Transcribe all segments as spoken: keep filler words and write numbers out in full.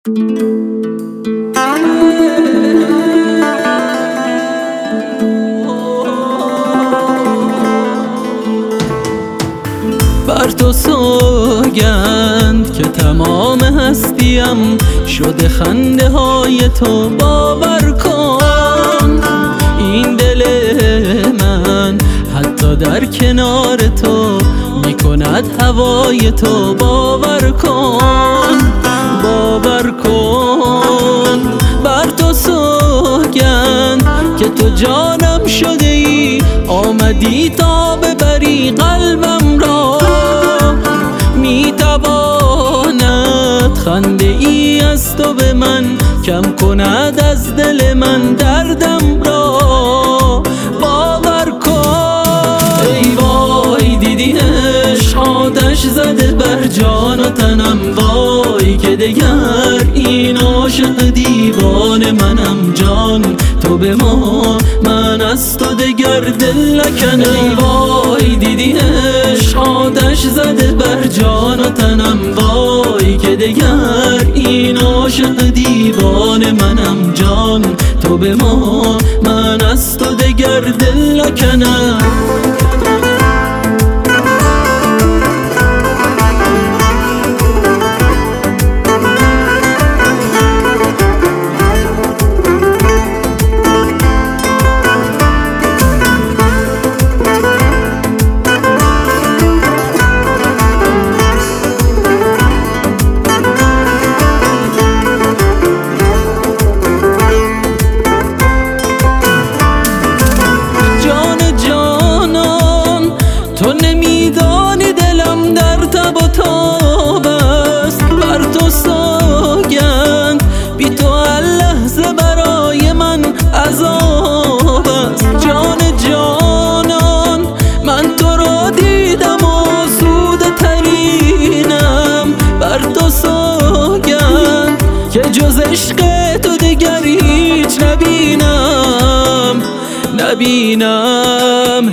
بر تو سوگند که تمام هستیم شده خنده های تو، باور کن این دل من حتی در کنار تو میکند هوای تو، باور کن باور کن. بر تو سوگند که تو جانم شده ای، آمدی تا ببری قلبم را. میتواند خنده ای از تو به من کم کند از دل من دردم را، باور کن. ای وای دیدی عشق آتش زده بر جان و تنم، وای که دگر این عاشق دیوانه منم. جان تو به ما، من از تو دگر دل نکنم. ای وای دیدی عشق آتش زده بر جان و تنم، وای که دگر این عاشق دیوانه منم. جان تو به ما، من از تو دگر دل نکنم. تو نمیدانی دلم در تب و تاب است، بر تو سوگند بی تو هر لحظه برای من عذاب است. جان جانان من تو را دیدم و آسوده ترینم، بر تو سوگند که جز عشق تو دگر هیچ نبینم نبینم.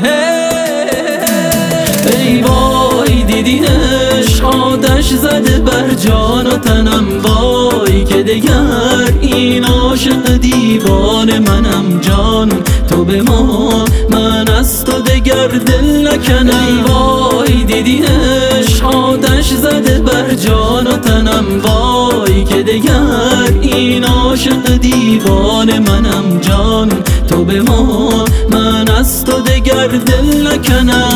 ای وای دیدی عشق آتش زده بر جان و تنم، وای که دگر این عاشق دیوانه منم. جان تو به ما، من از تو دگر دل نکنم. ای وای دیدی عشق آتش زده بر جان و تنم، وای که دگر این عاشق دیوانه منم. جان تو به ما، من از تو دگر دل نکنم.